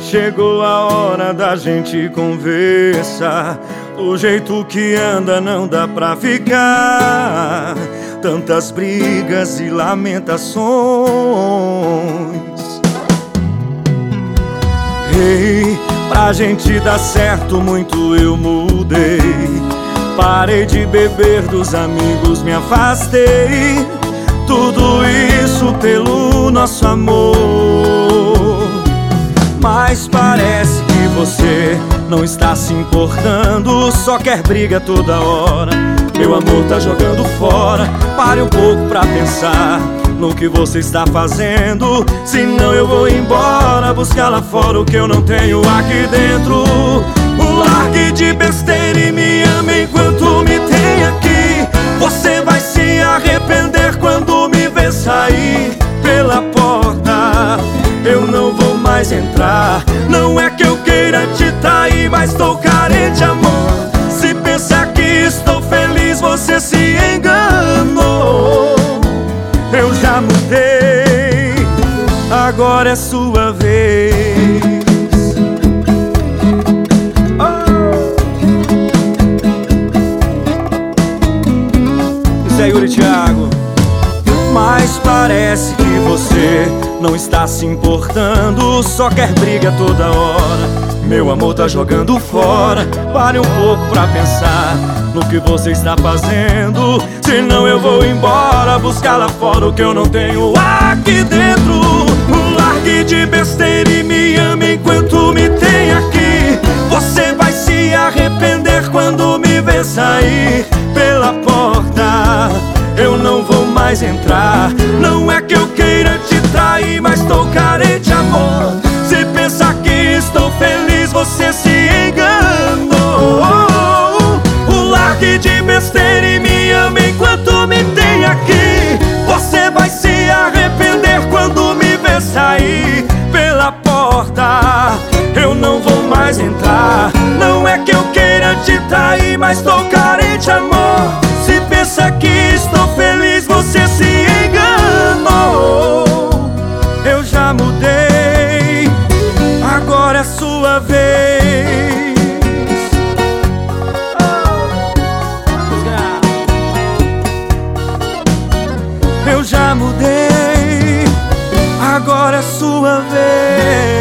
Chegou a hora da gente conversar. Do jeito que anda não dá pra ficar. Tantas brigas e lamentações. Ei, pra gente dar certo muito eu mudei. Parei de beber, dos amigos me afastei. Tudo isso pelo nosso amor. Mas parece que você não está se importando, só quer briga toda hora. Meu amor tá jogando fora. Pare um pouco pra pensar no que você está fazendo. Senão eu vou embora buscar lá fora o que eu não tenho aqui dentro. Largue de besteira e me ame enquanto me tem aqui. Você vai se arrepender quando me ver sair pela porta. Eu não vou mais entrar. Não é que eu queira te trair, mas tô carente, amor. Se pensar que estou feliz, você se enganou. Eu já mudei, agora é sua vez. Isso é Yuri Thiago. Mas parece que você não está se importando, só quer briga toda hora. Meu amor tá jogando fora. Pare um pouco pra pensar no que você está fazendo. Senão eu vou embora buscar lá fora o que eu não tenho aqui dentro. Largue de besteira e me ame enquanto me tem aqui. Você vai se arrepender quando me ver sair pela porta. Eu não vou mais entrar. Não é que eu queira te trair, mas tô carente, amor. Se pensar que estou feliz, você se enganou. Largue de besteira e me ame enquanto me tem aqui. Você vai se arrepender quando me ver sair pela porta. Eu não vou mais entrar. Não é que eu queira te trair, mas tô carente, amor. Se pensa que estou feliz, você se enganou. Eu já mudei, agora é sua vez. Eu já mudei, agora é sua vez.